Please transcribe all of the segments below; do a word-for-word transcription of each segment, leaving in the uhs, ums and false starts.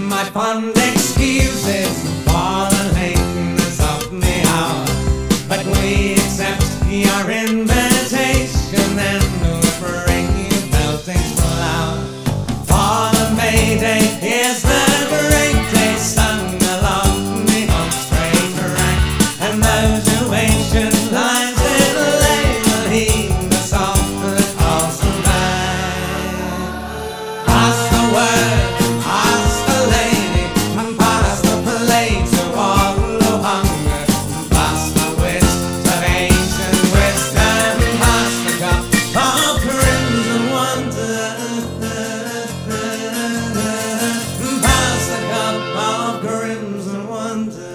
might find excuses for the lateness of the hour, but we accept your invitation and we'll bring you melting flower. For the May Day is the great day sung along the home straight rank, and those who ancient lines it lay will heed the song that calls them back. Pass the word, pass the lady, and pass the plate to all who hunger, pass the wit of ancient wisdom, pass the cup of crimson wonder, pass the cup of crimson wonder.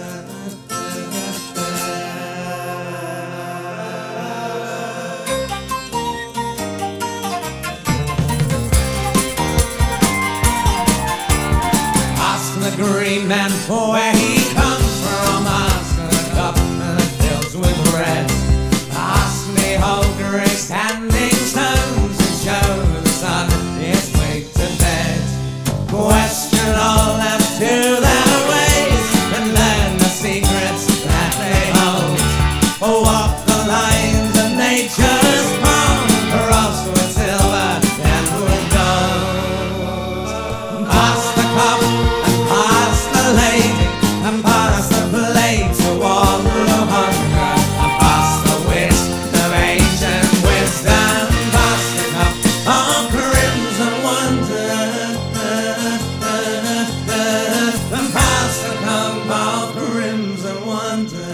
Ask the green man where he comes from, ask the cup that fills with red, ask the whole grey standing stones and show the sun his way to bed. Question all left to their ways and learn the secrets that they hold. Walk the lines of nature's palm, cross with silver and with gold. Pass the cup and pass the lady, and pass the plate to all who hunger, and pass the wit of ancient wisdom, pass the cup of crimson wonder, and pass the cup of crimson wonder.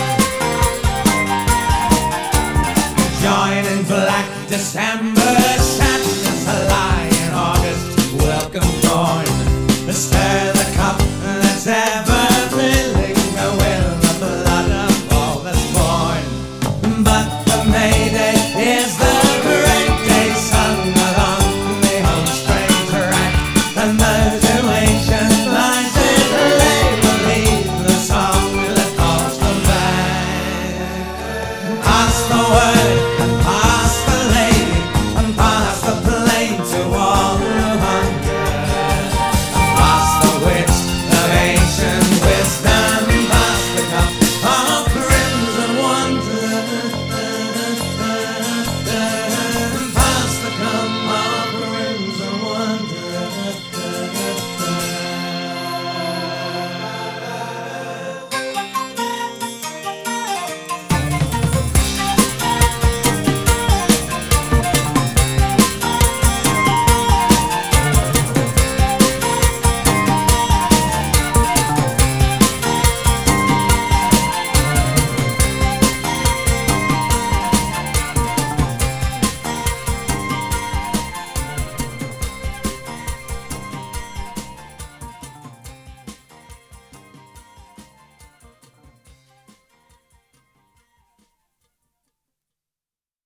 Join in black December